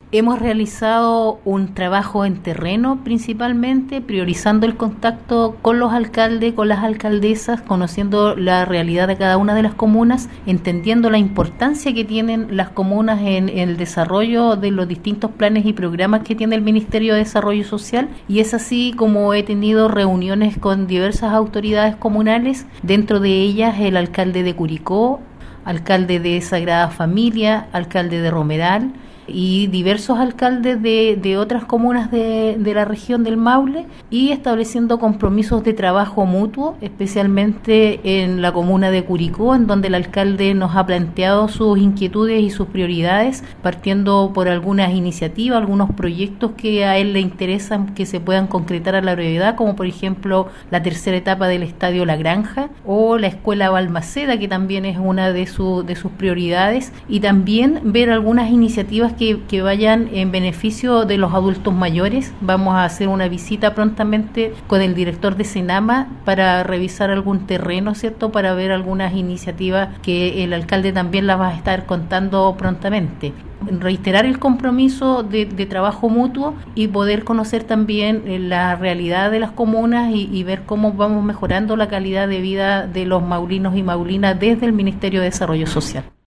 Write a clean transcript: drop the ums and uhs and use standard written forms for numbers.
Hemos realizado un trabajo en terreno principalmente, priorizando el contacto con los alcaldes, con las alcaldesas, conociendo la realidad de cada una de las comunas, entendiendo la importancia que tienen las comunas en el desarrollo de los distintos planes y programas que tiene el Ministerio de Desarrollo Social, y es así como he tenido reuniones con diversas autoridades comunales, dentro de ellas el alcalde de Curicó, alcalde de Sagrada Familia, alcalde de Romeral, y diversos alcaldes de otras comunas de la región del Maule, y estableciendo compromisos de trabajo mutuo, especialmente en la comuna de Curicó, en donde el alcalde nos ha planteado sus inquietudes y sus prioridades, partiendo por algunas iniciativas, algunos proyectos que a él le interesan que se puedan concretar a la brevedad, como por ejemplo la tercera etapa del Estadio La Granja o la Escuela Balmaceda, que también es una de sus prioridades, y también ver algunas iniciativas que vayan en beneficio de los adultos mayores. Vamos a hacer una visita prontamente con el director de Senama para revisar algún terreno, ¿cierto?, para ver algunas iniciativas que el alcalde también las va a estar contando prontamente. Reiterar el compromiso de trabajo mutuo y poder conocer también la realidad de las comunas y ver cómo vamos mejorando la calidad de vida de los maulinos y maulinas desde el Ministerio de Desarrollo Social.